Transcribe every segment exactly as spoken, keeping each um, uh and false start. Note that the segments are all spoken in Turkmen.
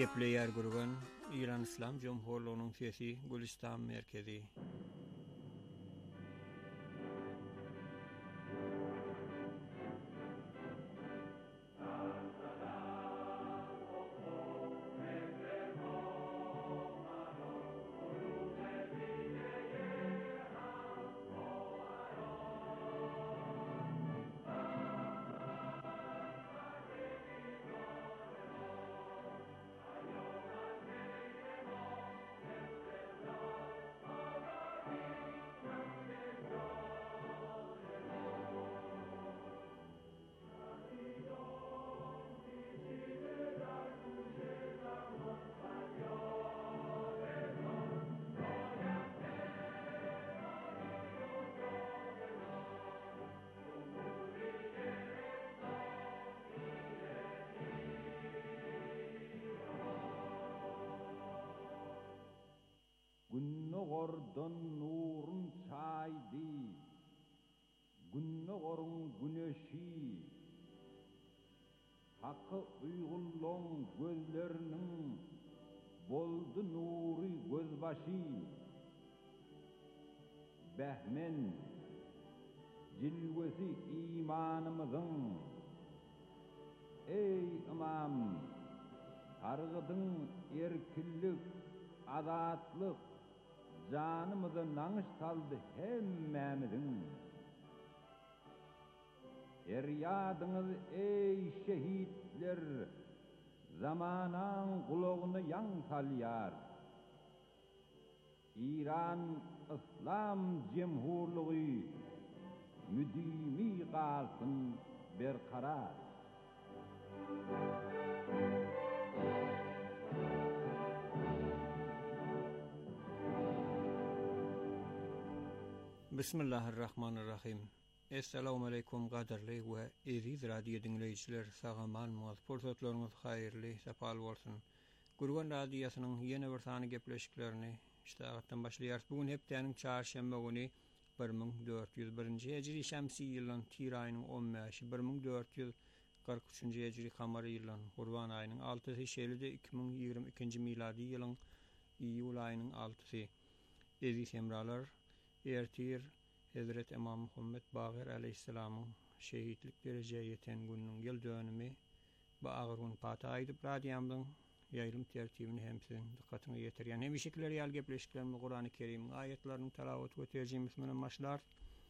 Gepleyer gurgan İran İslam Cumhurluğu'nun sesi Gülistan merkezi. Günnogordan nurun çaydı, günnogorun güneşi, hakkı uygulluğun gözlerinin boldu nuri gözbaşı, behmen cilvesi imanımızın, ey imam, targıdın erkillik, adatlık, canımızı nanış saldı hemmemizin. Eryadınız ey şehitler, zamanan kulağını yan salyar. İran İslam Cumhurluğu müdimi kalsın berkarar. Bismillahirrahmanirrahim. Assalamu alaikum qadarly we aziz radio dinleyijiler, sagamanmaz, fursatlarınız hayırly, sapal bolsun. Gurgan radiosynyň ýene bir sany gepleşiklerini iştagatdan başlaýar. Bugun hepdeniň çarşamba güni bir ming dört ýüz birinji hejri şämsi ýylyň Tir aýynyň on beşi, bir ming dört ýüz kırk üçinji hejri kamary ýylyň Gurban aýynyň altysy şeýlede iki ming ýygrimi ikinji miladi ýylyň iýul aýynyň altysy. Aziz hemralar, ertir Hazret İmam Muhammed Baqir aleyhisselam'ın şehitlik dereceye yeten gününün yıl dönümü bu ağır gün pata aydıp radiyamdan yayılım tertibini hem sizin dikkatine yetiryen hem işikleri yal gepleşiklerimi Kur'an-ı Kerim'in ayetlerinin telaveti ve tercihimizden başlar.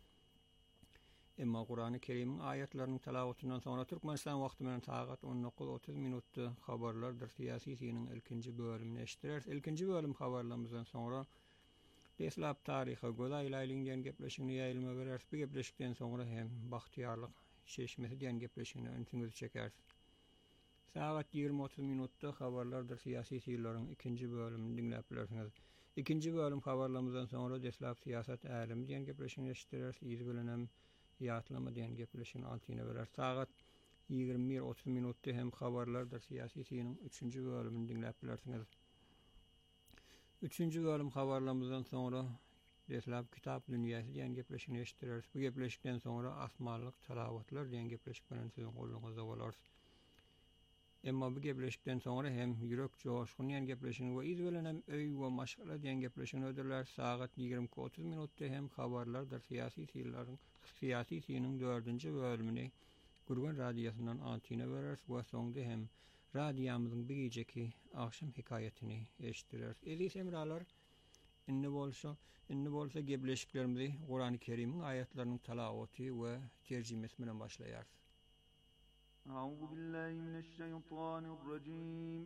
Emma Kur'an-ı Kerim'in ayetlerinin telavetundan sonra Türkmenistan vaktinden saat on dokuz otuz minutta haberlardır siyasisinin ilkinci bölümünü eşitirer. İlkinci bölüm haberlerimizden sonra Deslap tarihi goda ilaylingen gepleşigini ýaýylma berer. Bu gepleşikden soňra hem bahtiýarlyk şeşmesi diýen gepleşigini öňsüňizi çeker. Saat ýygrimi otuz minutda habarlardyr syýasy ýyllaryň ikinji bölümini dinläp bilersiňiz. İkinji bölüm habarlarymyzdan soňra deslap siýasat älimi diýen gepleşigini eşitirer. Ýüz bilen hem ýatlama diýen gepleşigini altyna berer. Saat ýygrimi bir otuz minutda hem habarlardyr syýasy ýyllaryň üçünji bölümini dinläp bilersiňiz. Üçüncü bölüm habarlarımızdan sonra deslap kitap dünyasy diýen gepleşigini eşitirer. Bu gepleşikden sonra asmanlyk talavatlar diýen gepleşik bilen sizin goluňyzda bolar. Emma bu gepleşikden sonra hem ýürek joşgun diýen gepleşigini we iz bilen hem öý we maşgala diýen gepleşigini ödürler. Saat ýygrimi otuz minutda hem habarlardyr syýasy ýyllaryň syýasy ýylynyň dördünji bölümini Gurban radiosynyň antyna berer we soňda hem radiyamyzyň bir geceki akşam hikayetini eşitirer. Aziz hemralar, inni bolsa, inni bolsa gepleşiklerimizi Kur'an-ı Kerim'in ayetlerinin telaveti we terjimesi bilen başlaýar. Euzu billahi mineşşeytanirracim.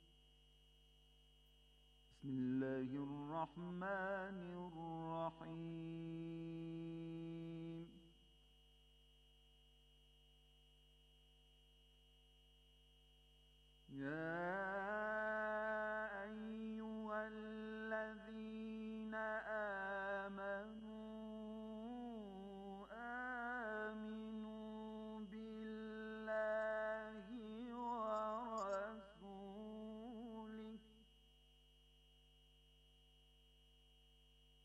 Bismillahirrahmanirrahim. يا أيها الذين آمنوا آمنوا بالله ورسوله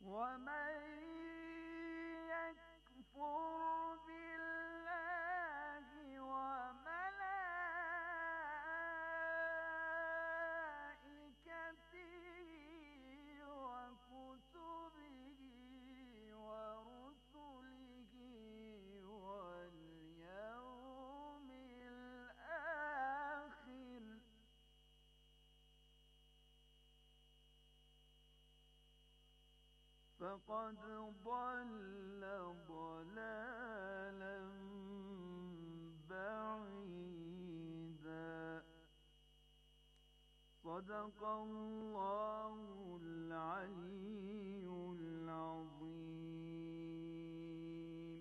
ومن يكفر بالله وملائكته وكتبه ورسله واليوم الآخر فقد ضل ضلالا بعيدا. صدق الله العلي العظيم.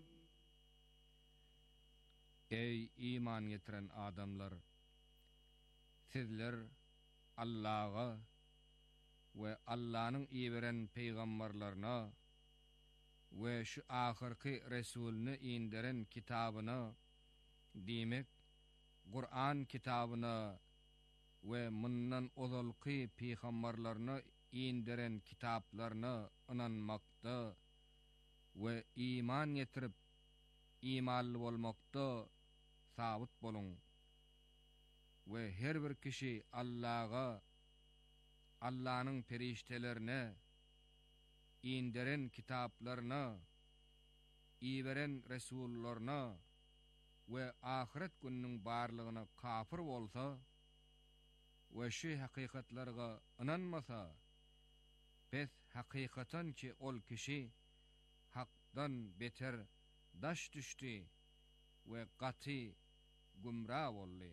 Ey iman getiren adamlar, sizler Allah'a ve Allah'ın iberen peygamberlerine ve şu ahirki Resulünü indiren kitabına, demek Kur'an kitabına ve mundan ozalki peygamberlerine indiren kitaplarına inanmakta ve iman getirip imanlı olmakta sabit bolun. Ve her bir kişi Allah'a, Allah'ın periştelerine, indiren kitaplarına, iberen Resullerine ve ahiret gününün barlığına kafir olsa ve şu hakikatlarga inanmasa, pes hakikatan ki ol kişi hakdan beter daş düştü ve qati gumrah oldu.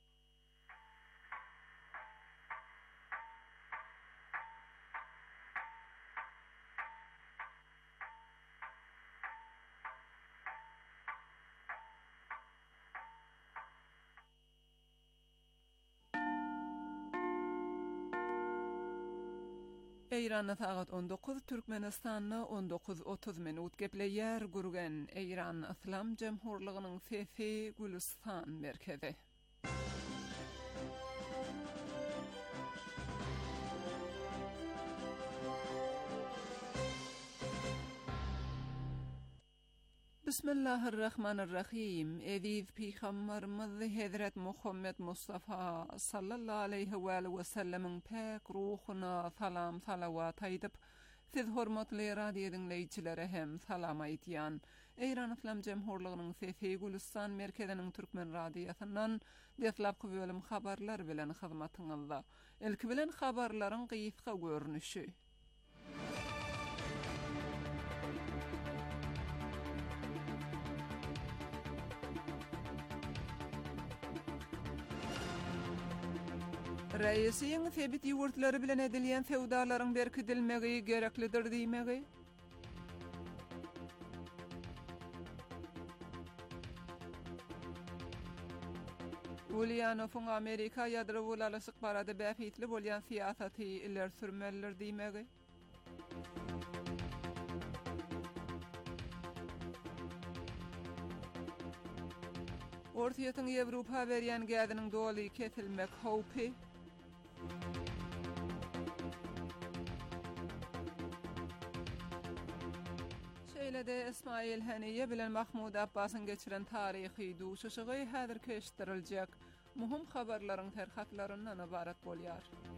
Eýranna sagat on dokuz, Türkmenistanna on dokuz otuz minut gepleýär gurgen Eýran Islam Jemhurlygynyň Fefi Gülistan merkezi. Bismillahirrahmanirrahim. Eziz Peygamberimiz Hazret Muhammed Mustafa sallallahu aleyhi ve sellemin pek ruhuna salam salavat aýdyp, siz hormatly radio dinleýçilere hem salam aýdýan. Eýran Islam Jemhurlygynyň Fefi Gülistan merkeziniň Türkmen radiosundan deslapky bölüm habarlar bilen hyzmatyňyzda. Ilki bilen habarlaryň gysga görnüşi. Reisiň sebit ýurtlary bilen edilýän sewdalaryň berkidilmegi gereklidir diýmegi. Ulýanowyň Amerika ýadro bulalysyk barada bäfitli bolýan siýasaty iller sürmelidir diýmegi. Ortaýatyň Ýewropa berýän gädiniň doly kesilmek howpy. Şeýlede İsmail Haniye bilen Mahmud Abbasyň geçiren taryhy duşuşygy häzir keşdiriljek muhim habarlaryň terhatlaryndan ibarat bolýar.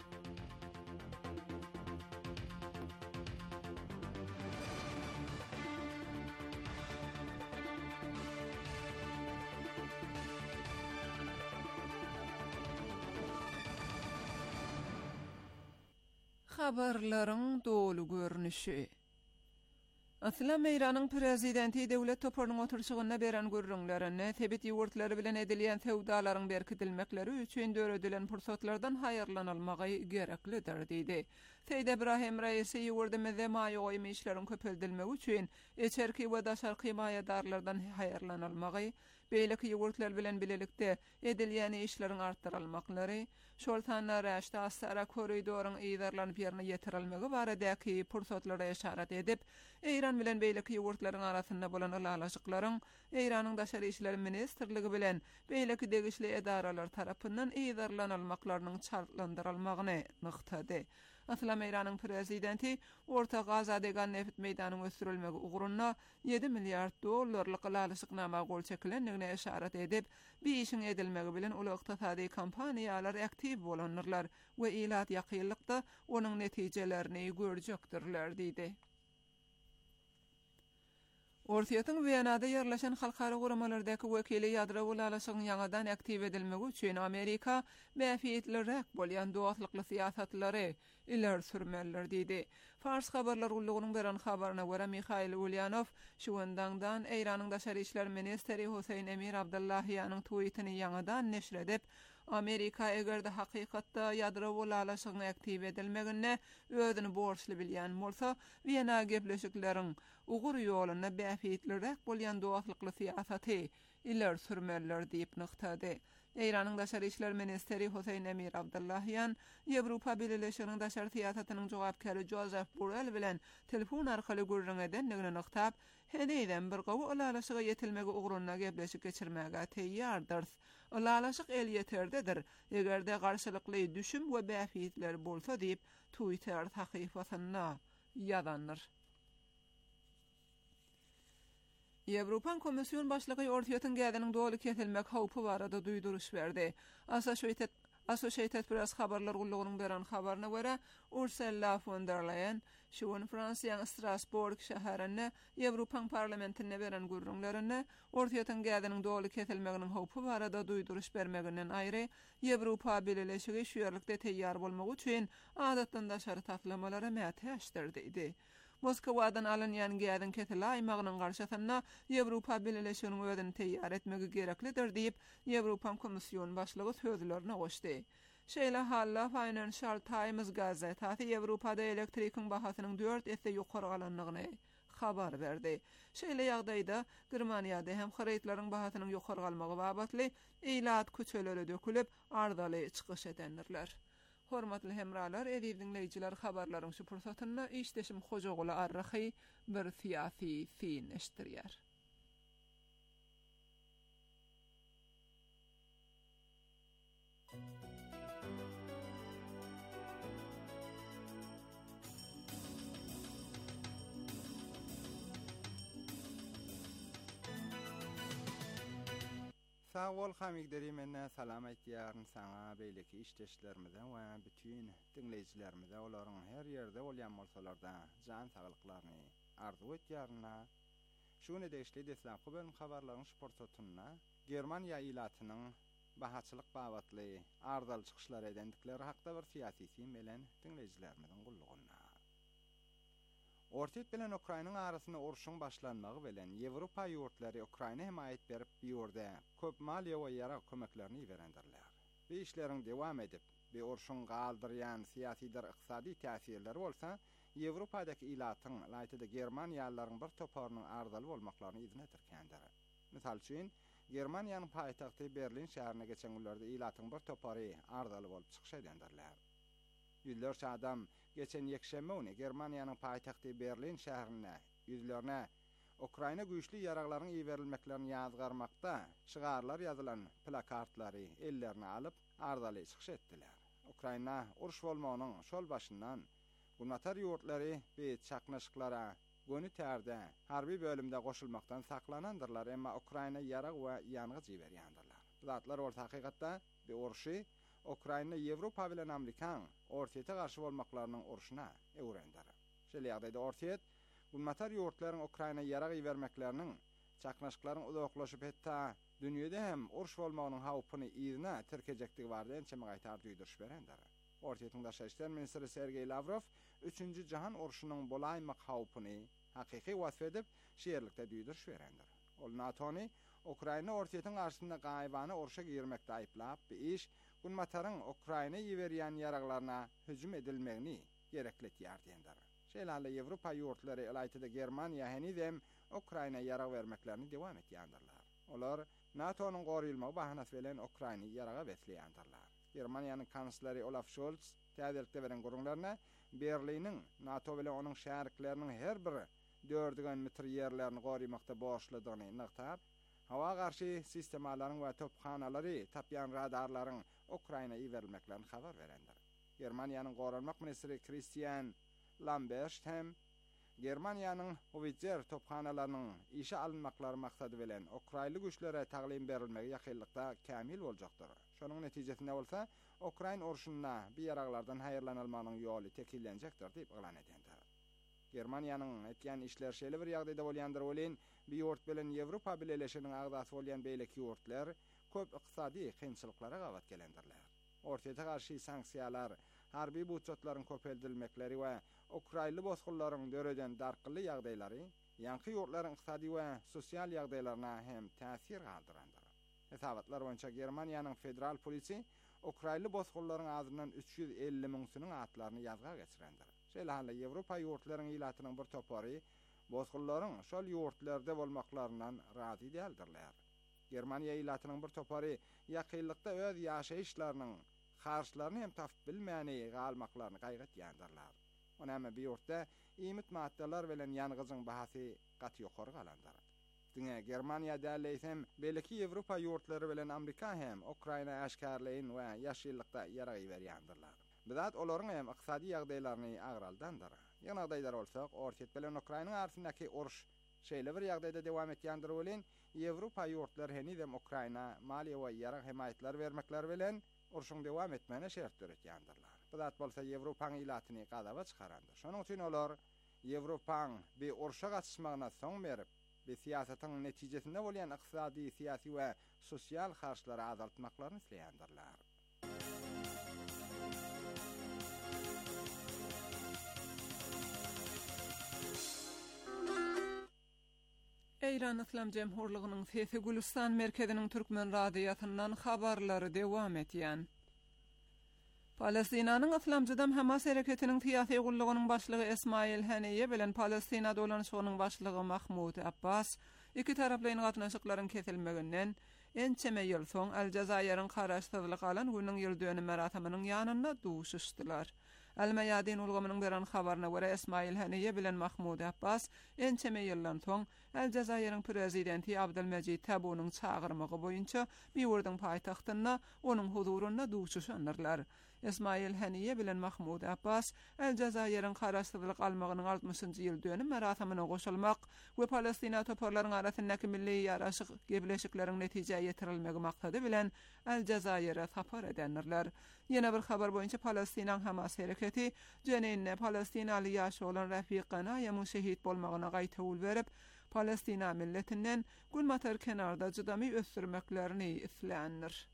Habarlaryň dolu görnüşi. Aslam Eýranyň prezidenti döwlet toparynyň oturşygyna beren görüňlerini sebit ýurtlary bilen edilýän sewdalaryň berkidilmekleri üçin döredilen pursatlardan haýyrlanylmagy gereklidir diýdi. Seýid Ibrahim Reisi ýurdymyzda maýa goýma işleriň köpeldilmegi üçin eçerki we daşarky maýadarlardan haýyrlanylmagy, beýleki ýurtlar bilen bilelikde edilýän işleriň artdyrylmaklary, şol sanlar raşda asara koridorun ýerlanyp ýerine ýetirilmegi baradaky pursatlara işaret edip, Eýran bilen beýleki ýurtlaryň arasynda bolan alalaşyklaryň Eýranyň daşary işleri ministrligi bilen beýleki degişli edaralar tarapyndan ýerlanylmaklarynyň çartlandyrylmagyny nyktady. Aslam Eýranyň prezidenti Orta Gaza degan neft meýdanyň ösürilmegi ugurunda ýedi milliard dollarlyk lalyşyknama gol çekilendigine işaret edip, bir işin edilmegi bilen uly ykdysady kompaniýalar aktiv bolanyrlar we ilat ýakynlykda onuň netijelerini görjekdirler diýdi. Ortiýatyň Wienada ýerleşen halkara guramalardaky wekili ýadro ulalyşygyň ýangadan aktiv edilmegi üçin Amerika mäfiýetliräk bolýan dogatlykly siýasatlary iler sürmeler diýdi. Fars habarlar ullugynyň beren habaryna görä Mikhail Ulyanov şu wendangdan Eýranyň daşary işler ministeri Husayn Emir Abdullahyanyň tweetini ýangadan neşr edip, Amerika egerde hakykatda ýadro ulalyşygyň aktiv edilmegine özüni borçly bilýän bolsa, Wiena gepleşikleriň ugur ýolyna bäfiýetliräk bolýan dogatlykly siýasaty iler sürmeler diýip nyktady. Eýranyň daşary işler ministeri Husayn Emir Abdullahyan Ýewropa Birleşiginiň daşary siýasatynyň jogapkary Joseph Borrell bilen telefon arkaly gürrüň edenligini nyktap, "Heneýden bir gowy ulalyşyga ýetilmegi ugruna gepleşik geçirmäge teýýardyr. Ulalyşyk el ýeterdedir, egerde garşylykly düşüm we bäfiýetler bolsa" diýip Twitter sahyfasyna ýazanlar. Ýewropa Komissiýon başlygy Ortiýatyň gädiniň doly kesilmek howpy barada duýduruş berdi. Associated Associated Press habarlar gullugynyň beren habaryna görä, Ursula von der Leyen şu gün Fransiýanyň Strasbourg şäherine Ýewropa parlamentine beren gürrüňlerini Ortiýatyň gädiniň doly kesilmeginiň howpy barada duýduruş bermeginden aýry Ýewropa Birleşigi şu ýerlikde teýýar bolmak üçin adatdan daşary taslamalara mätäşdirdi idi. Moskowadan alınýan gädin ketil aýmagynyň garşysyna Ýewropa Birleşiginiň özüni teýýar etmegi gereklidir diýip Ýewropa Komissiýon başlygy sözlerine goşdy. Şeýle halla Financial Times gazetasy Ýewropada elektrikiň bahasynyň dört esse ýokary galanlygyny habar berdi. Şeýle ýagdaýda Germaniýada hem harytlaryň bahasynyň ýokary galmagy babatly eýlat köçelere dökülip ardaly çykyş edenler. Hormatly hemralar, ediň dinleýijiler, habarlaryň şu pursatyna işdeşim Hojagoly arrahy bir fiýasy fin eşdirýär. Sağ ol hamigderi menne salam aýtýaryn saňa beýleki işdeşlerimize we bütün dinleýijilerimize olaryň her ýerde bolýan bolsalarda jan saglyklaryny arzu etýärna. Şunu deşli deslam bölüm habarlaryň sportatyna Germaniýa ilatynyň bahaçylyk babatly ardal çykyşlar edendikleri hakda bir fiýasy fin bilen dinleýijilerimiziň gullugyna. Ortiýat bilen Ukrainaň arasyna uruşyň başlanmagy bilen Ýewropa ýurtlary Ukraina himayet berip ýurde köp maliýe we ýara kömeklerini berendirler. Bu işleriň dewam edip, bu uruşyň galdyrýan siýasydyr ykdysady täsirleri bolsa, Ýewropadaky ilatyň laýtyda Germaniýalylaryň bir toparynyň ardaly bolmaklaryny izin etirkendir. Misal üçin, Germaniýanyň paýtagty Berlin şäherine geçen günlerde ilatyň bir topary ardaly bolup çykyş edendirler. Ýüzlerçe adam geçen ýekşembe güni Germaniýanyň paýtagty Berlin şäherine ýüzlerine Ukraina güýçli ýaraklaryň iýerilmeklerini ýazgarmakda çygarlar ýazylan plakartlary ellerine alyp ardaly çykyş etdiler. Ukraina uruş bolmagynyň şol başyndan gunatar ýurtlary we çaknaşyklara gönü tärde harby bölümde goşulmakdan saklanandyrlar, emma Ukraina ýarag we ýangy jiberýändirler. Zatlar orta hakykatda bu uruşy Ukraina Ýewropa bilen Amerikan Ortiýata garşy bolmaklarynyň uruşuna öwrendir. Şeýle ýagdaýda Ortiýat gunatar ýurtlaryň Ukraina ýarag iýermekleriniň çaknaşyklaryň uzaklaşyp hetda dünýede hem uruş bolmagynyň hawpyny ýygyna tirkejekdigi barada ençeme gaýtar duýduruş berendir. Ortiýatyň daşary işler ministri Sergey Lavrov üçüncü jahan uruşynyň bolaýmak hawpyny hakyky wasf edip şeýerlikde duýduruş berendir. Ol NATO'ny Ukraina Ortiýatyň garşysynda gaýbany uruşa girmekde aýplap, bu iş Gunmataryň Ukraina ýeberýän ýaraglaryna hüjüm edilmegini gerekletýär diýendir. Şeýle Ýewropa ýurtlary laýtyda Germaniýa henizem Ukraina ýarag bermeklerini dewam etýändirler. Olar NATO'nyň goruýulmagy bahanasy bilen Ukraina ýaraga beslýändirler. Germaniýanyň kansleri Olaf Scholz täzelikde beren gurulmalarına Berliniň NATO bilen onuň şäherlikleriniň her biri dördügen metr ýerlerini goruýmakda boşladygyny nykap, hawa garşy sistemalaryň we tophanalary tapýan radarlaryň Ukraina iýerilmeklerini habar berendir. Germaniýanyň goranmak ministri Christian Lambert hem Germaniýanyň Howitzer tophanalarynyň işe alınmaklary maksady bilen Ukraina güýçlere taglim berilmegi ýakynlykda kämil boljakdyr. Şonuň netijesinde bolsa, Ukraina urşunyna bir ýaraglardan haýyrlanylmagynyň ýoly tekillenjekdir diýip elan edendir. Germaniýanyň etýän işler şeýle bir ýagdaýda bolýandyr bolen, bir ýurt bilen Ýewropa bileşiginiň agdasy bolýan beýleki ýurtlar köp ykdysady kynçylyklara gabat gelendirler. Ortaýa garşy sanksiýalar, harby budjetlaryň köpeldilmekleri we Ukraina bozgullaryň döreden darkyly ýagdaýlary ýanky ýurtlaryň ykdysady we sosial ýagdaýlaryna hem täsir galdyrandyr. Hesabatlar boýunça Germaniýanyň federal polisi Ukraina bozgullaryň azyndan üç ýüz elli miňsiniň atlaryny ýazga geçirendir. Şeýle hally Ýewropa ýurtlaryň ilatynyň bir topary bozgullaryň şol ýurtlarda bolmaklaryndan razy däldirler. Germaniýa ilatynyň bir topary ýakynlykda öz ýaşaýyşlarynyň harçlaryny hem tap bilmäni galmaklaryny gaýgatýandylar. Onama bir ýurtda iýmit maddeler bilen ýanygyzyň bahasy gaty ýokary galandyr. Diňe Germaniýa däleýsem, belki Ýewropa ýurtlary bilen Amerika hem Ukraina aşkarlaýyn we ýaşylykda ýaragy berýändirler. Bidat olaryň hem ykdysady ýagdaýlaryny agraldandyr. Ýagdaýlar bolsak, Ortaýa bilen Ukraina arasyndaky uruş şeýle bir ýagdaýda dowam etýändir bolen, Ýewropa ýurtlary henüzem Ukraina maliýe we ýarag himayetler bermekler bilen urşuň dowam etmegine şert töretýändirler. Bidat bolsa Ýewropaň ilatyny gadaba çykarandyr. Şonuň üçin olar Ýewropaň bir urşa gatnaşmagyna soň berip, bir siýasatyň netijesinde bolýan ykdysady, syýasy we sosial harçlary azaltmaklaryny isleýändirler. Eýran Islam Jemhurlygynyň Sesi Gülistan merkeziniň türkmen radiýasyndan habarlary dowam etýän. Palestinanyň Islamjydam Hamas hereketiniň syýasy gullygynyň başlygy Esmail Haniye bilen Palestina dolanşygynyň başlygy Mahmud Abbas iki taraplyň gatnaşyklaryň kesilmeginden ençeme ýyl soň Aljazaýryň garaşsyzlyk alan günüň ýyldöni meratamynyň ýanyna duşuşdylar. Al-Mayadin ulgamynyň beren habaryna görä Esmail Haniye bilen Mahmud Abbas ençeme ýyldan soň Aljazaýryň prezidenti Abdelmejid Tebboonyň çağırmagy boýunça bir ýurdyň paýtagtyna onuň huzuryna duşuşanlar. Esmail Haniye bilen Mahmud Abbas Aljazaýryň garaşsyzlyk almagynyň altymyşynjy ýyldöni meratamyna goşulmak we Palestina toparlaryň arasyndaky milli ýaraşyk gebleşikleriň netije ýetirilmegi maksady bilen Aljazaýra sapar edenler. Ýene bir habar boýunça Palestinaň Hamas hereketi jenine Palestinaly ýaşy olan Rafiqana ýa şehit bolmagyna gaýta ul berip, Palestina milletinden gulmatar kenarda jydamy ösürmeklerini isleýändir.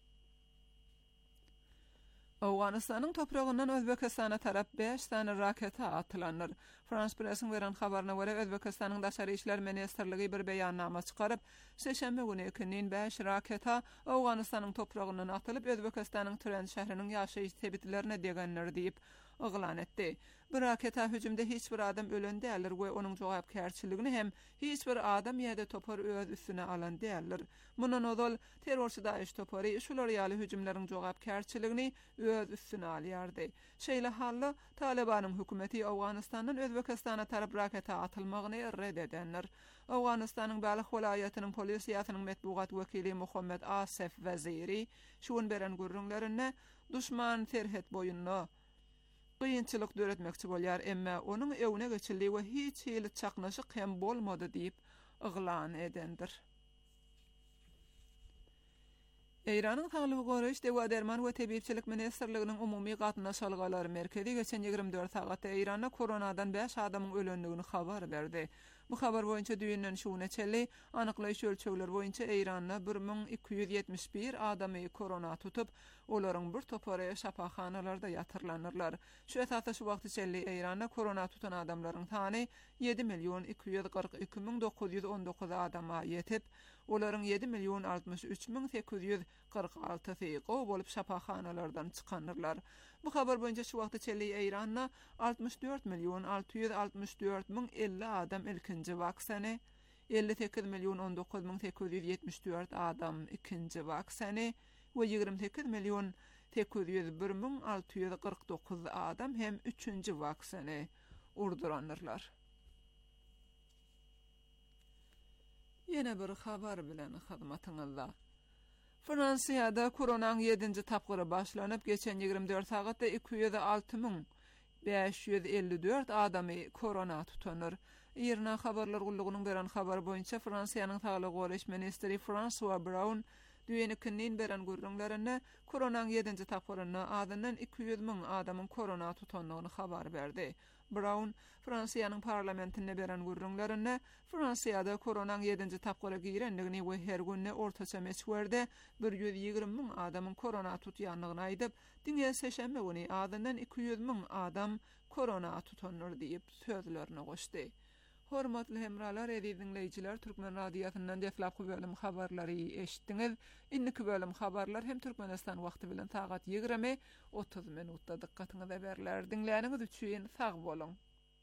Awganystanyň topragyndan Özbekistana tarap beş tane raketa atylandyr. Frans presiň beren habaryna görä Özbekistanyň daşary işler ministrligi bir beýannama çykaryp, seşembe güni ikinin beş raketa Awganystanyň topragyndan atylyp Özbekistanyň Türen şäheriniň ýaşaýyş sebitlerine degenler diýip ýylan etdi. Bir raketa hüjümde hiç bir adam ölen dälir we onuň jogapkärçiligini hem hiç bir adam ýa-da topar öz üstüne alan dälir. Munun odal terrorçy Daesh topary şular ýaly hüjümleriň jogapkärçiligini öz üstüne alýardy. Şeýle hally Talibanyň hökümeti Awganystandan Özbekistana tarap raketa atylmagyny red edenler. Awganystanyň Balyk welaýatynyň polis ýatynyň metbugat wekili Muhammed Asef Waziri şuň beren gürrüňlerine düşman terhet boýunna kıyınçılık döretmekçi bolýar, emma onuň ewine geçildi we hiç hili çaknaşyk hem bolmady diýip yglan edendir. Eýranyň Saglyk Goraýyş Dewa Derman we Tebipçilik Ministrliginiň umumy gatnaşalgalary merkezi geçen ýygrimi dört sagatda Eýranda koronadan beş adamyň ölendigini habar berdi. Bu habar boýunça düýünden şuwna çelli anyklaýyş ölçegler boýunça Eýranda bir min iki ýüz ýetmiş bir adamy korona tutup, olaryň bir topary şapaxanalarda ýatyrlanyrlar. Şu esasda şu wagty çelli Eýranda korona tutan adamlaryň sany yedi milyon iki ýüz kırk iki min dokuz ýüz on dokuz adama ýetip, olaryň yedi milyon altmış üç min sekiz ýüz kırk alty gowy bolup şapaxanalardan çykanyrlar. Bu habar boýunça şu wagty çelli Eýranda altmış dört milyon altı ýüz altmış dört min elli adam ilkinji waksany, elli sekiz milyon on dokuz min sekiz ýüz ýetmiş dört adam ikinji waksany we ýygrimi sekiz milyon sekiz ýüz bir min altı ýüz kırk dokuz adam hem üçünji waksany urduranyrlar. Ýene bir habar bilen hyzmatyňyzda. Fransiyada koronaň ýedinji tapgyry başlanyp geçen ýygrimi dört sagatda iki ýüz alty müň beş ýüz elli dört adamy korona tutanır. Irna habarlar gullugynyň beren habar boýunça Fransiýanyň Saglyk Golaş ministri François Braun düýenikinden beren gurrunlaryna koronaň ýedinji tapgyryny adyndan iki ýüz müň adamyň korona tutanlygyny habar berdi. Braun Fransiýanyň parlamentine beren gurrunlaryna Fransiýada koronaň ýedinji tapgyry girenligini we her günne ortaça meswerde bir ýüz ýygrimi müň adamyň korona tutýanlygyny aýdyp, diňe seşembe güni adyndan iki ýüz müň adam korona tutanlar diýip sözlerini goşdy. Hormatly hemralar, edi dinleýijiler, Türkmen radiýasyndan deflapky bölüm habarlary eşitdiňiz. Indiki bölüm habarlar hem Türkmenistan wagty bilen sagat ýygrimi otuz minutda dikkatyňyza berler. Dinläniňiz üçin sag bolun.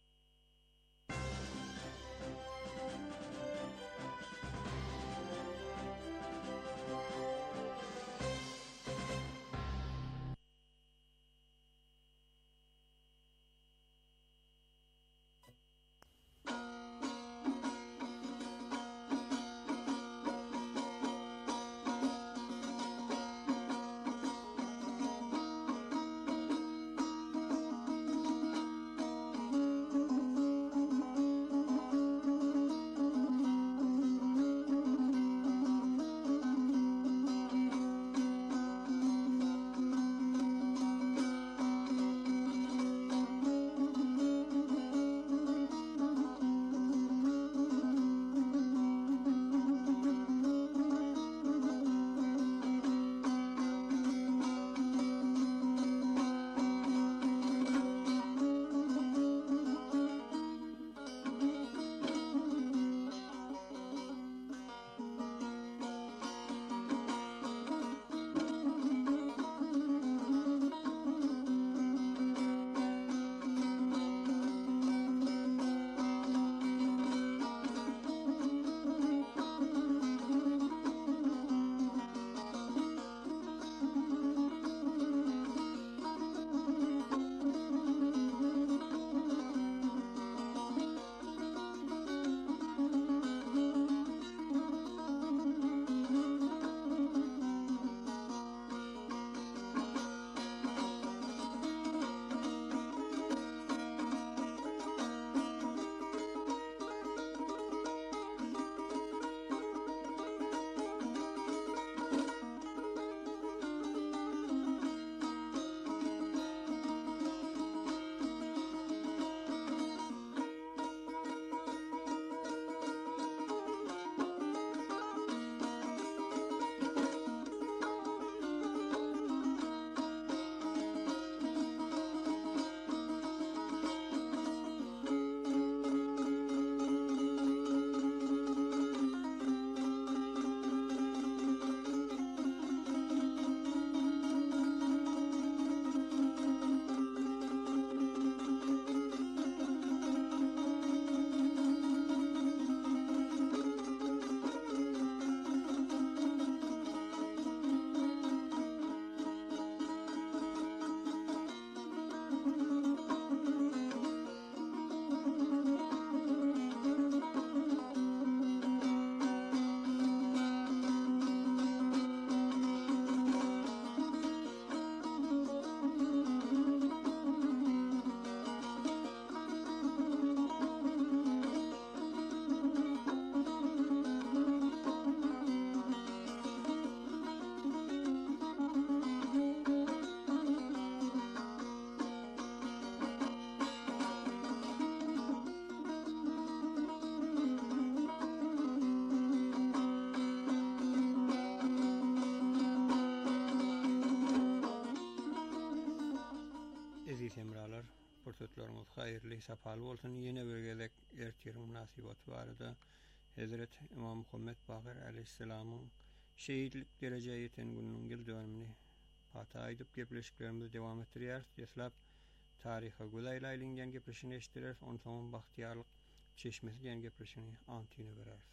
Pursatlarymyz haýyrly, sapaly bolsun. Ýene bir gezek ertiýär munasybat barada Hazrat İmam Muhammed Baqir aleyhisselamyň şeýidlik derejeye ýeten günüň ýyldönümini pata aýdyp gepleşiklerimiz dowam etdirýär. Deslap taryha gülaýla aýlangan gepleşini eşitdiler. Ondan soň Bahtiýarlyk çeşmesi diýen gepleşini antyny berer.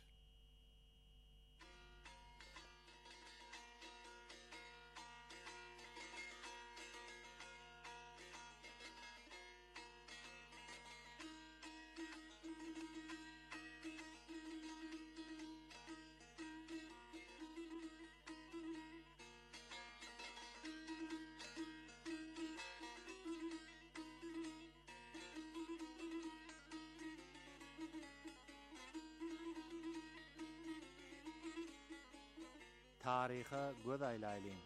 Tariha göz aýlaýlyň.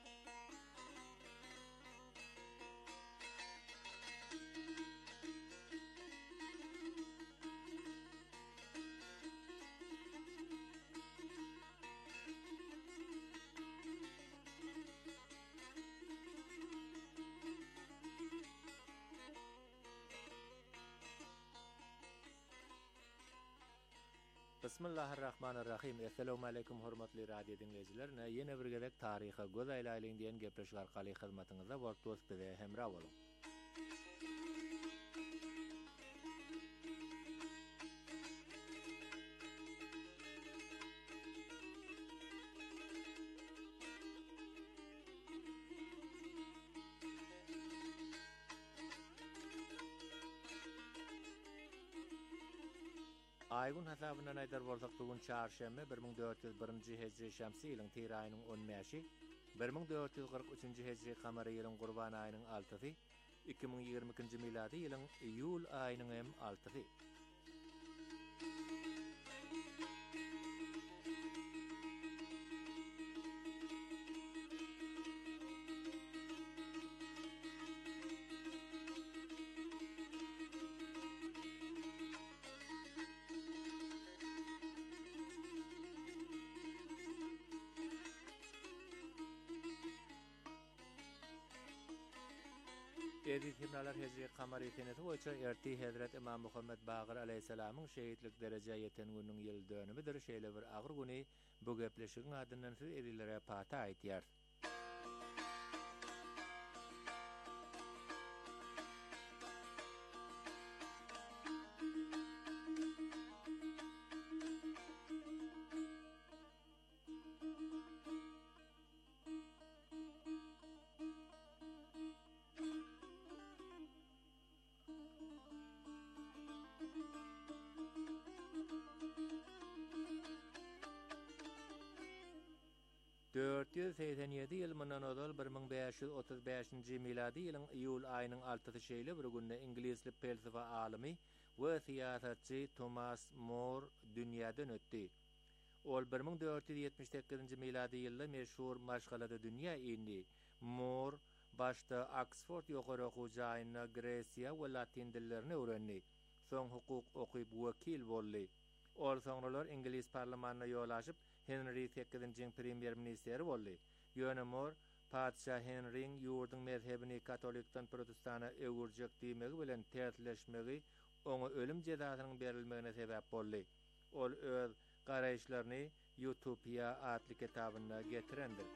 Bismillahirrahmanirrahim. Assalamu alaykum hormatly radio dinleyijiler. Ýene bir gezek taryha göz aýlaýlyň diýen gepleşik arkaly hyzmatyňyzda World bize hemra boluň. Aýgyn hasabyna aýdar bolsak bugün çarşembe bir ming dört ýüz birinji hejri şämsi ýylyň Tyr aýynyň on beşi, bir ming dört ýüz kırk üçinji hejri kamary ýylyň Gurban aýynyň altysy, iki ming ýygrimi ikinji milady ýylyň iýul aýynyň hem altysy. Edip himnalar hejri kamary teneti boýunça erti Hazrat Imam Muhammed Bagir aleyhissalamyň şehitlik derejä ýeten günüň ýyl dönümidir. Şeýle bir agyr güni bu gepleşigiň adyndan siz edilere pata aýtýar. dört ýüz seksen ýedi ýyl mundan odal bir ming beş ýüz otuz beşinji milady ýylyň iýul aýynyň altysy şeýle bir günde inglizlik pelsifa alimy we siýasatçy Thomas More dünýäden ötdi. Ol bir ming dört ýüz ýetmiş sekizinji milady ýylda meşhur maşgalada dünýä indi. More başda Oxford ýokary okuw jaýyna Gresiýa we Latin dillerini öwrendi. Soň hukuk okyp wekil boldy. Ol soňralar İngiliz parlamentine ýolaşyp Henry sekizinji premier ministeri boldy. Ýöne More Padşah Henryň ýurduň mezhebini katolikdan protestana öwürjek diýmegi bilen tertleşmegi oňa ölüm jezasynyň berilmegine sebäp boldy. Ol öz garaýşlaryny Utopia adly kitabynda getirendir.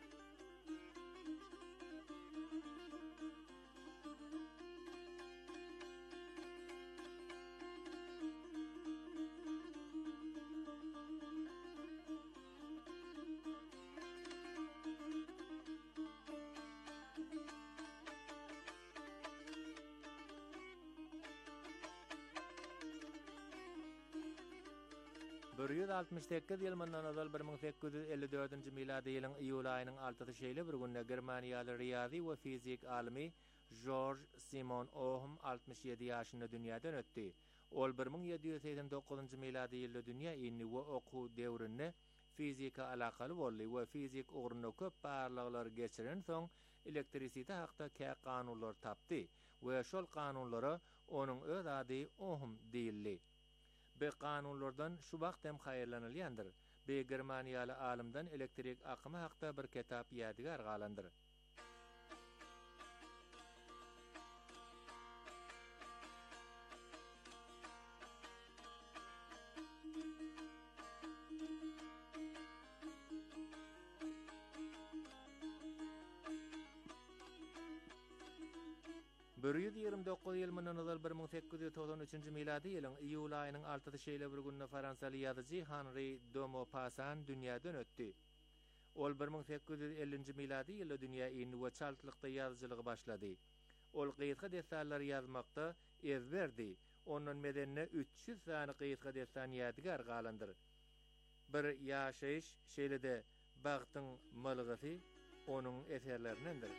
bir ýüz altymyş sekiz ýyl mundan azal bir ming sekiz ýüz elli dördünji milady ýylyň iýul aýynyň altysy şeýle bir günde Germaniýaly riýazy we fizik alimi George Simon Ohm altymyş ýedi ýaşynda dünýäden ötdi. Ol bir ming ýedi ýüz seksen dokuzynji milady ýylda dünýä indi we okuw döwründe fizika alakaly boldy we fizik ugrunda köp barlyklar geçiren soň elektrisite hakda kä kanunlar tapdy we şol kanunlara onuň öz ady Ohm diýildi. Bu kanunlardan şu wagt hem haýyrlanylýandyr. Bu Germaniýaly alymdan elektrik akymy hakda bir kitap ýadigar galandyr. bir ýüz ýygrimi dokuz ýyl mundan azal bir ming sekiz ýüz togson üçinji milady ýylyň iýul aýynyň altysy şeýle bir günde Fransaly ýazyjy Henri de Maupassant dünýäden ötdi. Ol bir ming sekiz ýüz ellinji milady ýylda dünýä indi we çaltlykda ýazyjylygy başlady. Ol gysga destanlar ýazmakda ezberdi. Onuň medenine üç ýüz sany gysga destan ýadigar galandyr. Bir ýaşaýyş şeýlede bagtyň malgasy onuň eserlerindendir.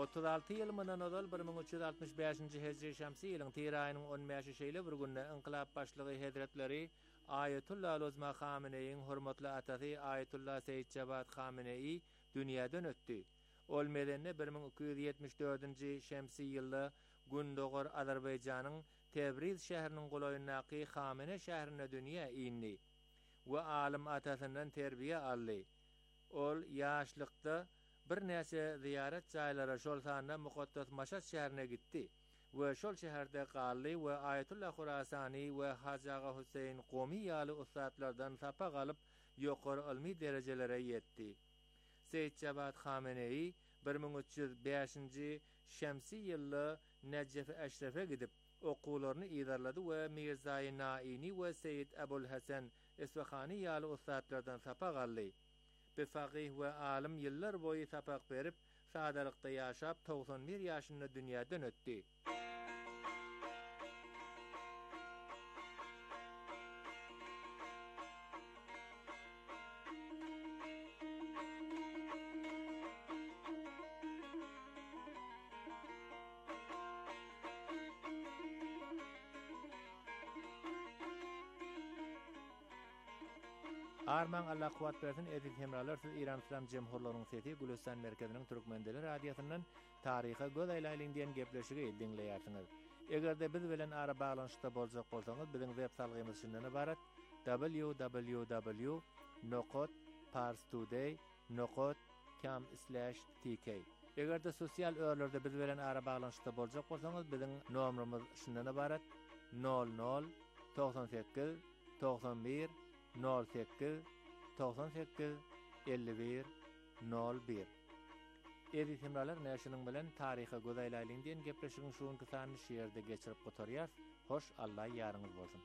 otuz alty ýyl mundan ozal bir ming üç ýüz altymyş beşinji hejri şämsi ýylyň tyr aýynyň on beşinji şeýle bir günde inqilab başlygy Hedretleri Ayetullah Lozma Khamenei'nin hormatly atasy Ayetullah Seyyid Cevat Khamenei dünýäden ötdi. Ol medenine bir ming iki ýüz ýetmiş dördünji şämsi ýylda Gündogor Azerbaýjanyň Tebriz şäheriniň golaýyndaky Khamene şäherine dünýä indi we alim atasyndan terbiýe aldy. Ol ýaşlykda bir näçe ziyaret jaýlara şol sanda Muqaddas Maşhad şäherine gitdi we şol şäherde galdy we Ayetullah Khurasani we Hajaga Huseyn Qomi ýaly ustadlardan sapa galyp ýokary ilmi derejelere ýetdi. Seyyid Cevat Khamenei bir ming üç ýüz beşinji şämsi ýylda Necef Eşref'e gidip okuwlaryny idarlady we Mirza-i Naini we Seyyid Abul Hasan Esfahani ýaly ustadlardan sapa galdy. Bir faqih we alim ýyllar boýy sapak berip, sadarlykda ýaşap doksan bir ýaşynda dünýäden ötdi. Arman Allah kuwat bersin edip hemralar siz İran İslam Cemhurlarynyň seti Gülistan merkeziniň Türkmendeli radiosynyň taryhy göz aýlaýlyň diýen gepleşigi dinleýärsiňiz. Egerde biz bilen ara baglanşykda boljak bolsaňyz biziň web salgymyz şundan ibarat: w w w nokta parstoday nokta com slash t k. Egerde sosial örlerde biz bilen ara baglanşykda boljak bolsaňyz biziň nomerimiz şundan ibarat: nol nol doksan sekiz doksan bir nol sekiz doksan sekiz elli bir nol bir. Eri hemralar näşiniň bilen taryhy göz aýlaýlyň diýen gepleşigiň şuňky sany şeýerde geçirip gotarýar. Hoş Allah ýaryňyz bolsun.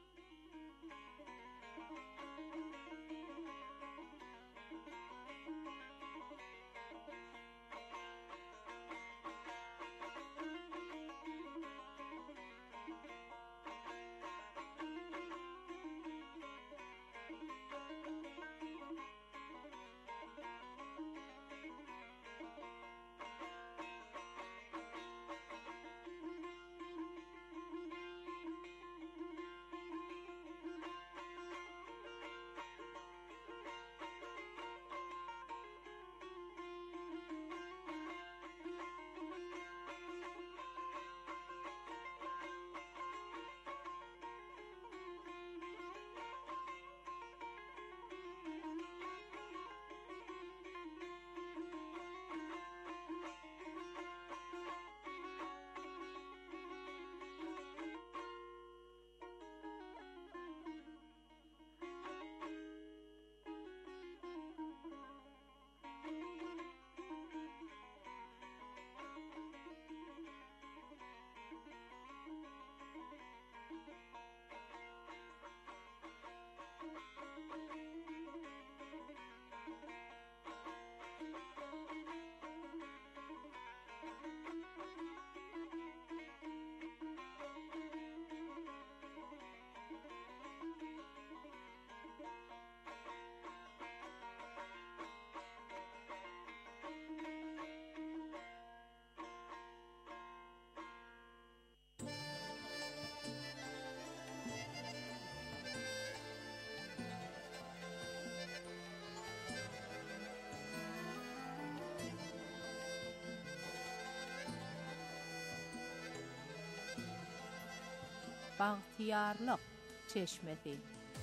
Bagtiyarlyk çeşmesi.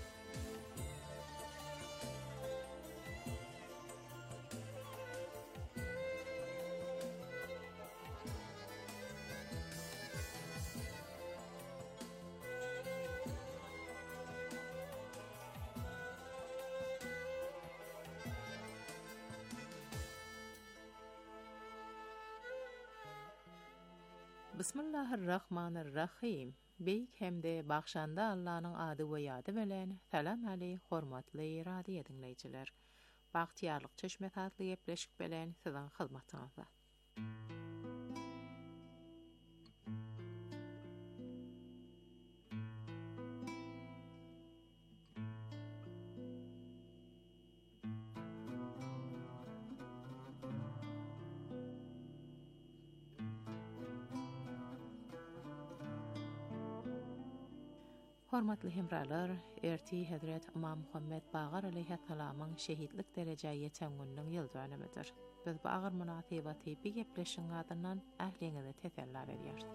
Bismillahirrahmanirrahim. Beyk hemde bakşanda Allah'ın adı ve yadı bilen salam aley hormatly radio dinleyijiler. Bagtiyarlyk çeşmesi adly gepleşik bilen sizin hyzmatyňyzda. Hormatly hemralar, erti Hazret İmam Muhammed Bagar aleyhisselam'ın şehitlik derejeye yeten günüň ýyldönümidir. Biz bu agyr munasabaty bir gepleşiň adyndan ähliňizi teselli berýär.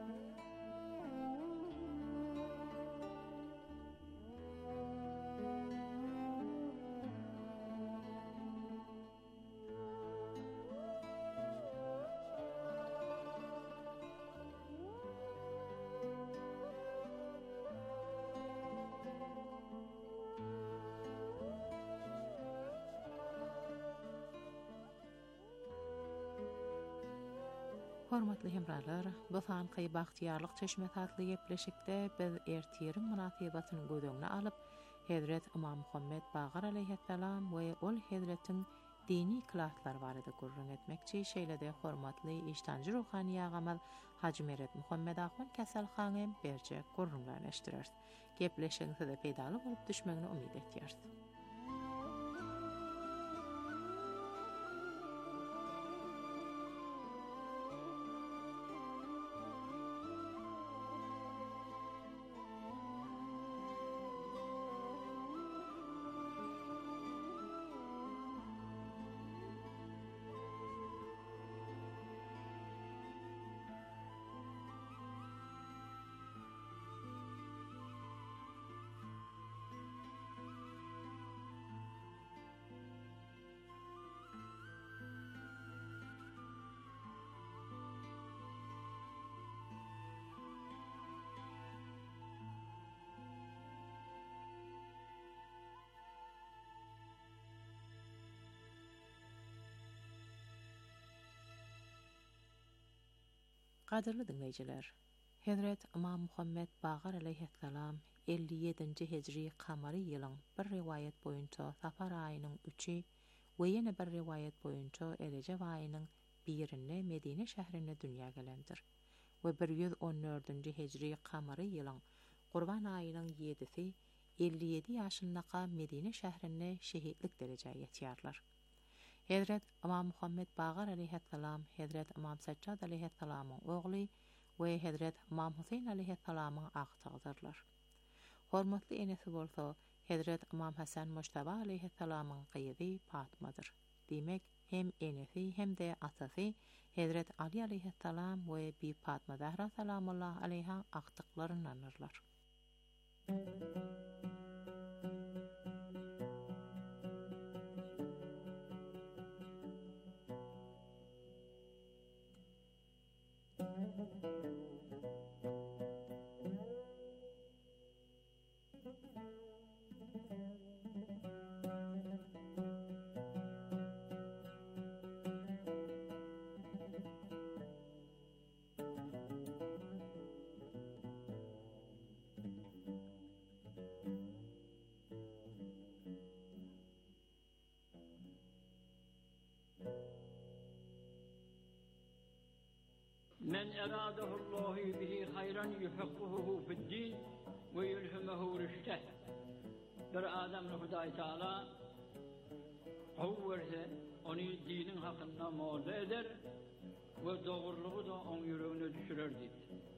Hormatly hemralar, bu sanky bagtýarlyk çeşme tatly gepleşikde biz ertiýeriň munasabatyny gödüňe alyp, Hazret İmam Muhammed Bagar aleyhisselam we ol Hazretiň dini klaslar barada gurrun etmekçi şeýlede hormatly iştanjy ruhani agamal Hacı Meret Muhammed Ahun Kasalxanem berje gurrunlaşdyrar. Gepleşiňizde peýdaly bolup düşmegini umyt etýär. Qadirli dinleyijiler, Hazret İmam Muhammed Bagar aleyhisselam elli ýedinji hijri kamary ýylyň bir riwayet boýunça Safar aýynyň üçi we ýene bir riwayet boýunça Erecep aýynyň birinde Medine şäherine dünýä gelendir. We bir ýüz on dördünji hijri kamary ýylyň Gurban aýynyň ýedisi elli ýedi ýaşyndaky Medine şäherine şehitlik derejäge ýetýärler. Hazret İmam Muhammed Bagar aleyhisselam, Hazret İmam Saccad aleyhisselam'ın ogly we Hazret İmam Husayn aleyhisselam'ın agtagdyrlar. Hormatly enesi bolsa, Hazret İmam Hasan Mujtaba aleyhisselam'ın gyzy Fatmadyr. Demek hem enesi hem de atasy Hazret Ali aleyhisselam we bi Fatma Zahra salamullah aleyha agtyklaryndanyrlar. Men eradahullahu bihi hayran yuhaqquhu fid-din ve yulhimuhu rüşdet. Bir adamny Hudaý Taala gowwerse, onu dinin hakynda moda eder ve dogurluğu da onun yüreğine düşürer diýdi.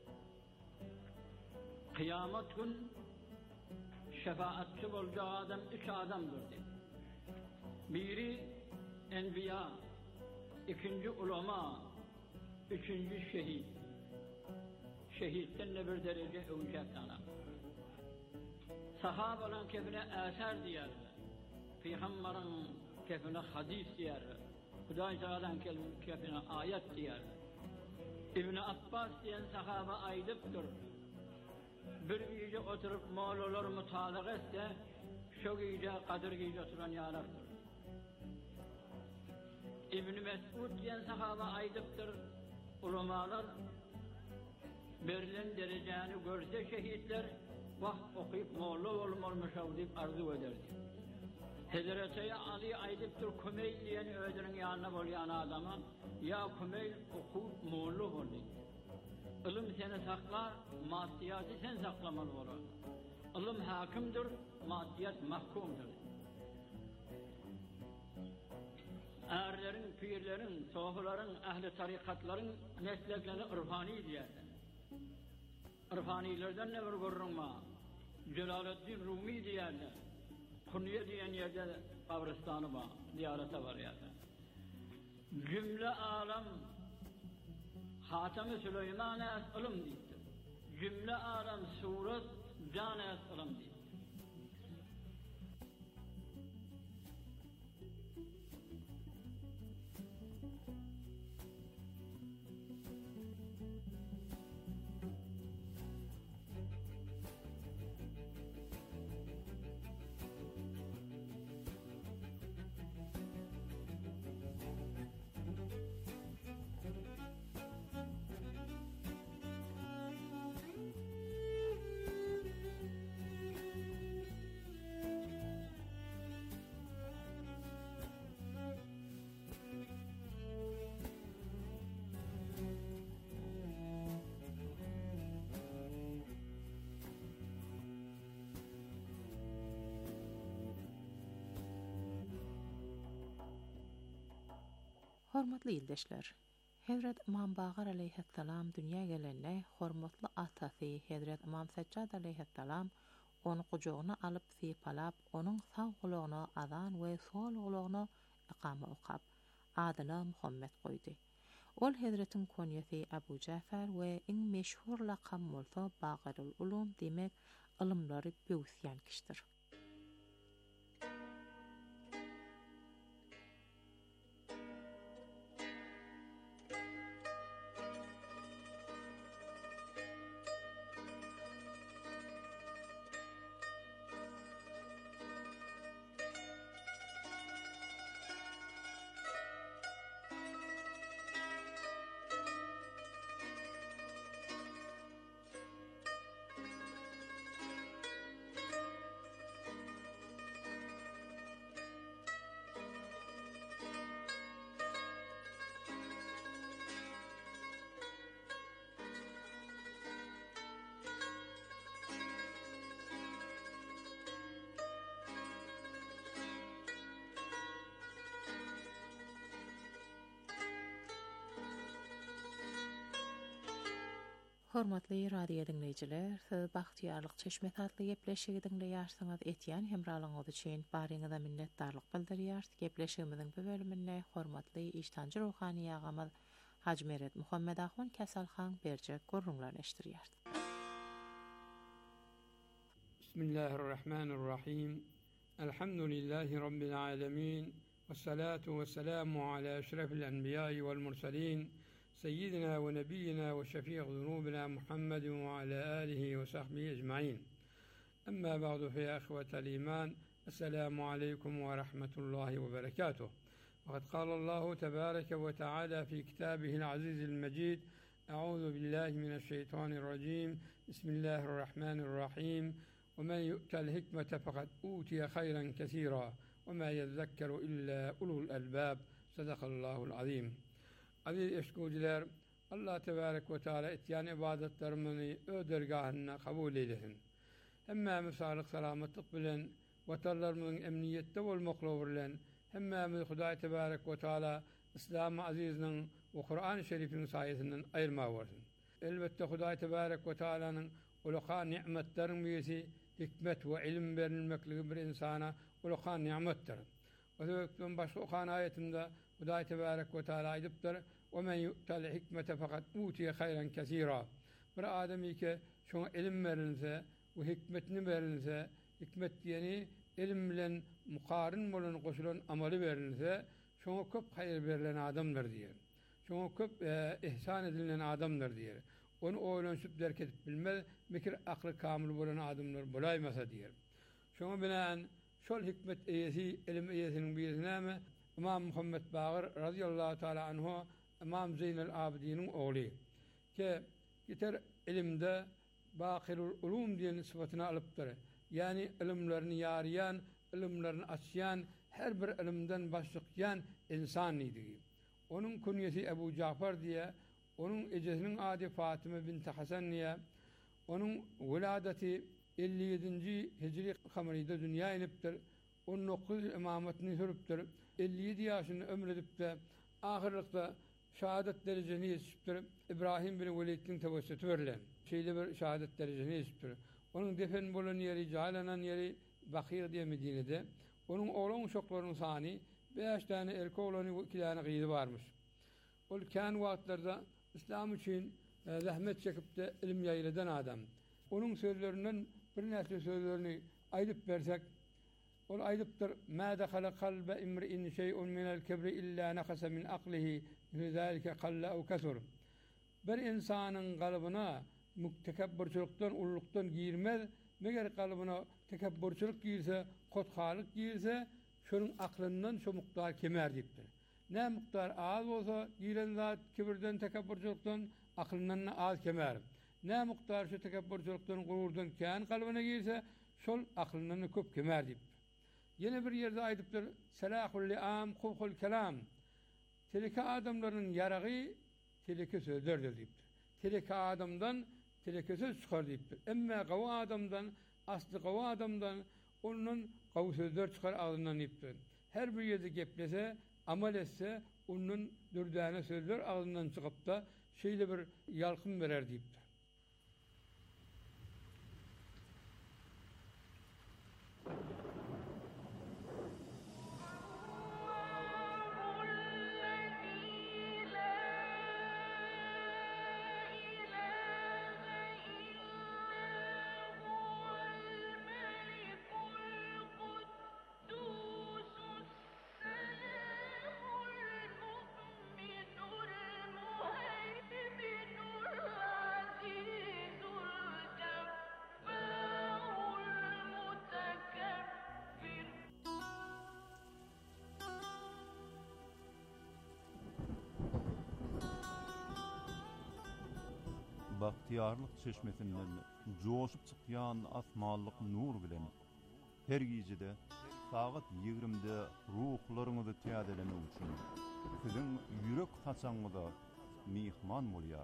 Kıyamet gün şefaatçi bolacak adam üç adamdır dedi. Biri enbiya, ikinci ulema, üçüncü şehit. Şehitten de bir derece öwjek ana. Sahabalan kefine eser diýerler. Peygamberin kefine hadis diýerler. Hudaý Taala'dan kefine ayet diýerler. İbn Abbas diýen sahaba aýdypdyr. Bir gece oturup mağlular mutalaqa etse, şu gece kadir gece oturan yaraktır. İbn-i Mesud diyen sahaba aydıptır. Ulamalar verilen dereceni görse şehitler, vah okuyup mağlu olmalmışav deyip arzu ederdi. Hazreti Ali aydıptır, Kumeyl diyen ödünün yanına bolayan adama, ya Kumeyl okuyup mağlu ol dedi. İlim seni saklar, maddiyatı sen saklamalı olur. İlim hakimdir, maddiyat mahkumdur. Erlerin, pirlerin, sohların, ehli tarikatların mesleklerini irfani diyorlar. İrfanilerden ne bir görünme? Celaleddin Rumi diyerler. Kunye diyen yerde kabristanı var, ziyarete var yerde. Cümle alem Hatem-i Süleyman es ilim deydi. Cümle alem suret can es ilim deydi. Hormatly ildeşler. Hazret İmam Baqir aleyhisselam dünya gelende hormatly atasy Hazret İmam Seccad aleyhisselam onu kucağına alıp sipalap, onun sağ gulağına azan we sol gulağına iqama okap, adyna Muhammed koydy. Ol Hazretin konyasy Abu Cafer we iň meşhur laqam bolsa Baqirul Ulum demek ilmlary büýsýän kişidir. Hormatly radio dinleyijiler, siz Baxtiýarlyk Çeşme tatly gepleşigi dinleýärsiňiz. Etýän hemralyňyz üçin baryňyza minnetdarlyk bildirýär. Gepleşigimiziň bu bölüminde hormatly iştanjy ruhany ýagamy Haji Meret Muhammed Ahun Kasalhan berjek gurrunlar eşdirýär. Bismillahirrahmanirrahim. Elhamdülillahi rabbil alamin. Vessalatu vesselamu ala eşrefil enbiya'i vel mursalin. سيدنا ونبينا وشفيع ذنوبنا محمد وعلى آله وصحبه أجمعين. أما بعد فيا أخوة الإيمان السلام عليكم ورحمة الله وبركاته. وقد قال الله تبارك وتعالى في كتابه العزيز المجيد: أعوذ بالله من الشيطان الرجيم بسم الله الرحمن الرحيم ومن يؤت الحكمة فقد أوتي خيرا كثيرا وما يذكر إلا أولو الألباب. صدق الله العظيم. Aziz eşkuciler, Allah tebarek ve teala etýän ibadetlerimizi ödergahına kabul eylesin. Hemmemiz sağlyk salamatlyk bilen, watanlarymyzyň emniyetde bolmakly bilen, hemmemiz Hudaý tebarek ve teala İslam aziziniň we Kur'an-ı Şerifiniň saýasynyň aýyrma bolsun. Elbetde Hudaý tebarek ve tealanyň ulaka nimetleriň birisi hikmet we ilim berilmekligi bir insana ulaka nimetdir. Özüňden başga okan aýetinde Hudaý tebarek ve teala aýdypdyr: "Ve men yu'tal hikmete fakat utiye hayran kesira." Bir adamy ki şoňa ilim berilse, we hikmetini berilse, hikmet diýeni ilim bilen mukaryn bolan goşulan amaly berilse, şoňa köp haýr berilen adamdyr diýer. Şoňa köp e, ihsan edilen adamdyr diýer. Onu oýlanşyp derk edip bilmez, mikir akly kamil bolan adamlar bolaýmasa diýer. Şoňa bilen şol hikmet eýesi, ilim eýesiniň birisine İmam Muhammed Baqir radıyallahu taala anhu İmam Zeynel Abidin'in oğlu ki yeter ilimde Baqirul Ulum diyen sıfatını alıptır. Yani ilimlerini yarayan, ilimlerini açyan, her bir ilimden başlayan insan idi. Onun kunyesi Ebu Cafer diye, onun ecesinin adı Fatıma binti Hasan diye, onun viladeti elli yedinci Hicri kameride dünya iniptir. on dokuz imametini sürüptür. elli yedi yaşını ömredip de ahirlikte şehadet dereceni yetişiptir. İbrahim bin Velid'in tevessütü verilen şeyli bir şehadet dereceni yetişiptir. Onun defen bolan yeri, jalanan yeri Bakir diye Medine'de. Onun oğlan uşaklarının sani beş tane erkek oğlanı iki tane kıydı varmış. Ol kan vaatlarda İslam için e, zahmet çekip de ilim yayıladan adam. Onun sözlerinden bir nesli sözlerini aylıp versek, ol aylıptır. مَا دَخَلَ قَلْبَ اِمْرِئِنْ شَيْءٌ مِنَ الْكَبْرِ اِلَّا نَقَسَ مِنْ اَقْلِهِ لِذَٰلِكَ قَلَّ اَوْ كَسُرُ. Bir insanın kalbına tekebburçuluktan, ulluktan girmez. Meğer kalbına tekebburçuluk girse, kotkalık girse, şunun aklından şu muhtar kemer deyiptir. Ne muhtar az olsa, giren zat kibirden, tekebburçuluktan, aklından az kemer. Ne muhtar şu tekebburçuluktan, gururdan kehan kalbına girse, şol aklından köp kemer deyiptir. Yine bir yerde aydıptır, selahul li'am, kubhul kelam. Teleki adamların yarağı, teleki sözlerdir deyiptir. Teleki adamdan, teleki söz çıkar deyiptir. Emme qavu adamdan, aslı qavu adamdan, onun qavu sözler çıkar ağzından deyiptir. Her bir yerde geplese, amal etse, onun dürdane sözler ağzından çıkıp da şeyle bir yalkın verer deyiptir. Bahtiyarlık çeşmesinden coşup çıkyan asmallık nur bilen her gecede saat yigrimde ruhlarınızı tiyadelemek için sizin yürek haçanıda mihman bolyar.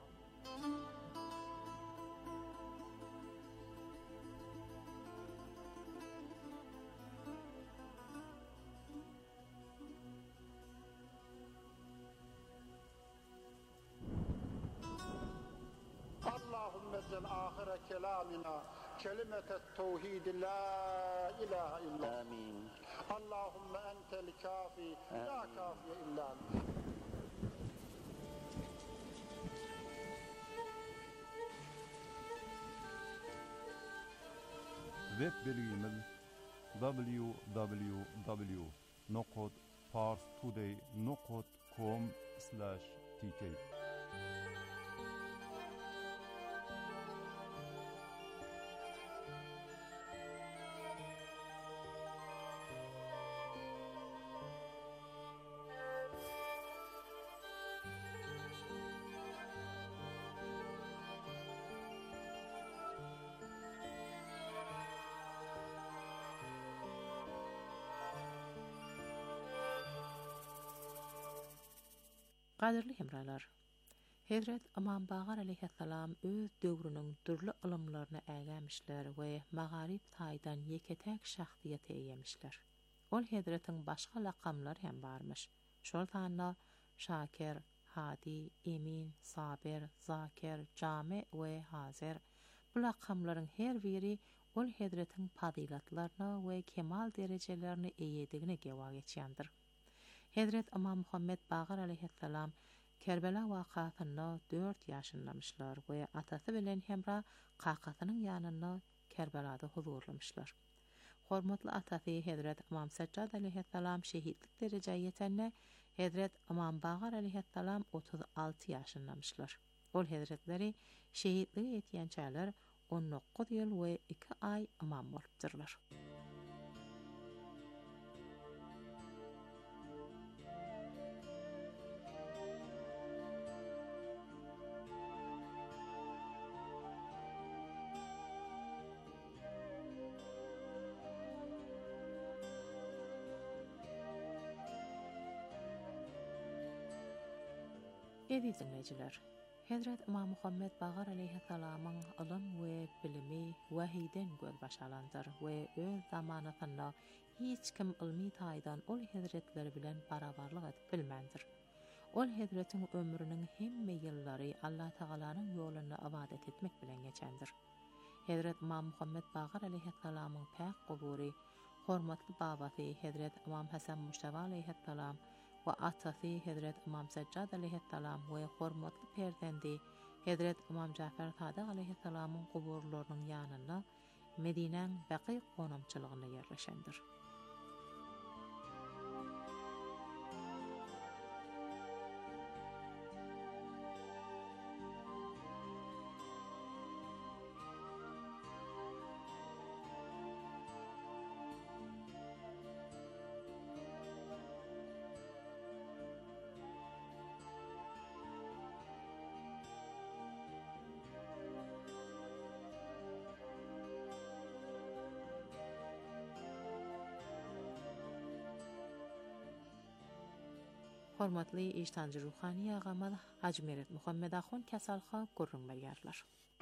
آخر كلامنا كلمة التوحيد لا إله إلا آمين. اللهم أنت الكافي لا كافي إلا أنت. Web bilgimiz w w w nokta parstoday nokta com slash t k. Qadirli hemralar. Hazret Imam Bagar aleyhisselam öz döwrüniň türlü ilmlerini ägämişler we magarib taýdan yeketek şahsiýet eýemişler. Ol Hazretiň başga lakamlar hem barmış. Şol taýda Şakir, Hadi, Emin, Sabir, Zakir, Jami we Hazir. Bu lakamlaryň her biri ol Hazretiň fazilatlaryna we kemal derejelerini eýedigine gewa geçýändir. Hazret Imam Muhammed Bagar aleyhisselam Kerbela wakatyna dört ýaşyndamışlar we atasy bilen hemra qaqatynyň ýanyna Kerbelada huzurlamışlar. Hormatly atasy Hazret Imam Sajjad aleyhisselam şehitlik derejeye ýetende Hazret Imam Bagar aleyhisselam otuz alty ýaşyndamışlar. Ol hazretleri şehitlik etýän çağlar on dokuz ýyl we iki ay imam bolupdyrlar. Eziz dinleyiciler, Hazret İmam Muhammed Bagar aleyhisselam'ın ilim we bilimi wahiden göz başalandır we öz zamanatynda hiç kim ilmi taýdan ol hazretleri bilen barabarlyk edip bilmendir. Ol hazretiň ömrüniň hemme ýyllary Allah Taalanyň ýolunda ibadet etmek bilen geçendir. Hazret İmam Muhammed Baqir aleyhisselam'ın paq quburi, hormatly babasy Hazret İmam Hasan Mustafa aleyhisselam we atasy Hazret İmam Sajjad aleyhisselam we hormatly perzendi Hazret İmam Cafer Sadiq aleyhisselam'ın quburlarynyň ýanynda Medineň Baqi konamçylygyna ýerleşendir. Hormatly iştancı ruhani ýagamyz Haji Meret Muhammed Ahun kasalha gurrun berýärler.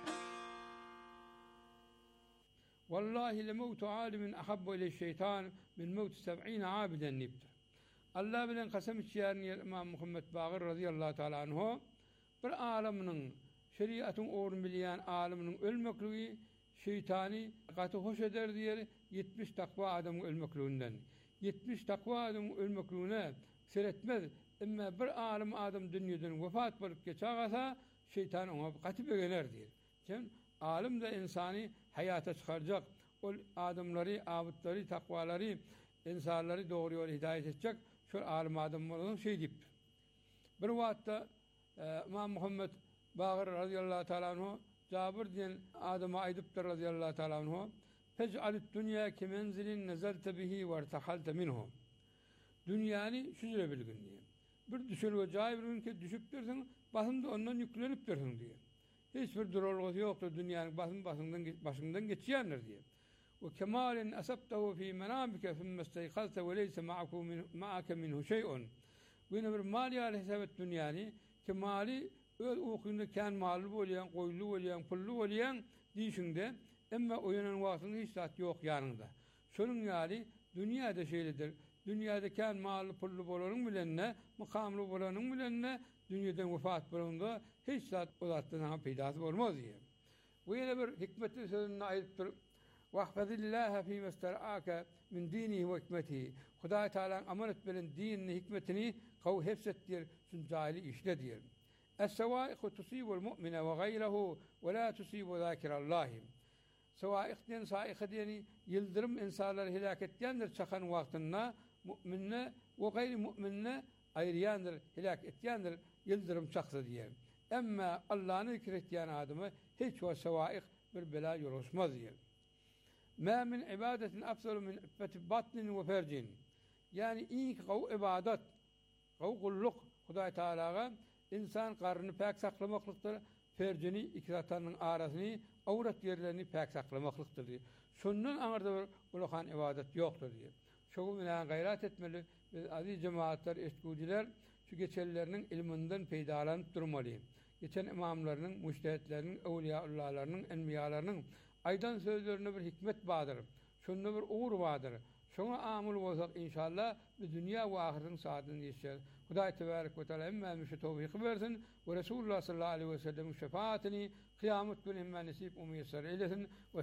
Wallahi lemautu alimin ahabbu ile şeytan min mautu seb'in abiden nibdir. Allah bilen kasam içýärni İmam Muhammed Baqir radıyallahu taala anhu bir alamynyň şeriatyň orun bilýän aliminiň ölmekligi şeytani gaty hoş eder diýer yetmiş takwa adamyň ölmekliginden. yetmiş takwa adamyň ölmekligine seretmez. Emma bir alim adam dünýeden wefat bolup geçägasa şeytan ona gaty begener diýer. Sen alim de insany hayata çykarjak, ol adamlary, abutlary, takwalary, insanlary dogry ýola hidayet etjek, şol alim adam bolan şey diýip. Bir wagtda İmam Muhammed Baqir radıyallahu taala anhu Cabir diýen adama aýdypdyr radıyallahu taala anhu, "Fec'alit dunya kemenzilin nazalta bihi we irtahalta minhu." Dünýäni süzüle bilgin diýer. Bir düşelge jaý bir ünke düşüp bersen, basynda ondan ýüklenip bersen diýer. Hiç bir durulgy ýokdur dünýäniň basyn basyndan başyndan geçýändir diýer. Ve kemalin asabtahu fi manamika thumma istayqazta we leysa ma'akum ma'aka minhu şey'un. Güne bir mal ýaly hesap et dünýäni, kemali öz ukunda kän mally bolýan, goýly bolýan, pully bolýan diýişinde, emma oýanan wagtyň hiç zat ýok ýanynda. Şonuň ýaly dünýäde şeýledir. Dünýäde kän mally pully bolanyň bilenne, makamly bolanyň bilenne, dünýeden wefat bolanda hiç zat o zatdan peýdasy bolmaz diýer. Bu ýene bir hikmetli sözüni aýdypdyr. Wahfazillaha fi mastar'aka min dinihi we hikmetihi. Hudaý Taala amanet bilen dinini, hikmetini gaw hefset diýer, şun jaýly işle diýer. Es-sawaiqu tusibul mu'mina we gayruhu we la tusibu zakirallahi. Sawaiqden saiqe diýeni ýyldyrym insanlar helak etýändir çakan wagtynda mu'minne we gayri mu'minne aýrýandyr, helak etýändir ýyldyrym çaksa diýer. Emma Allah'ny zikir etýän adamy hiç we sawaiq bir bela ýoluşmaz diýer. Ma min ibadetin afdalu min iffati batnin we ferjin. Yani ilk gaw ibadat, gaw gulluk Hudaý Taalaga insan garryny pak saklamaklyktır, ferjini iki zatanyň arasyny, awrat ýerlerini pak saklamaklyktır diýer. Şondan aňarda bir ulakan ibadat ýokdur diýer. Şoňa bilen gayrat etmeli biz aziz cemaatler, etgüdiler şu geçenlerinin ilminden peýdalanyp durmaly. Geçen imamlarynyň, müştehitleriniň, awliyaullahlarnyň, enbiýalarynyň aýdan sözlerine bir hikmet badyr. Şonda bir uğur badyr. Şoňa amil bolsak inşallah biz dünýä we ahiretin saatyny ýeşer. Hudaý tebarek we taala hemme şu tawfik bersin we Resulullah sallallahu aleyhi ve sellem şefaatini kıyamet günü hemme nasip umyysar eylesin.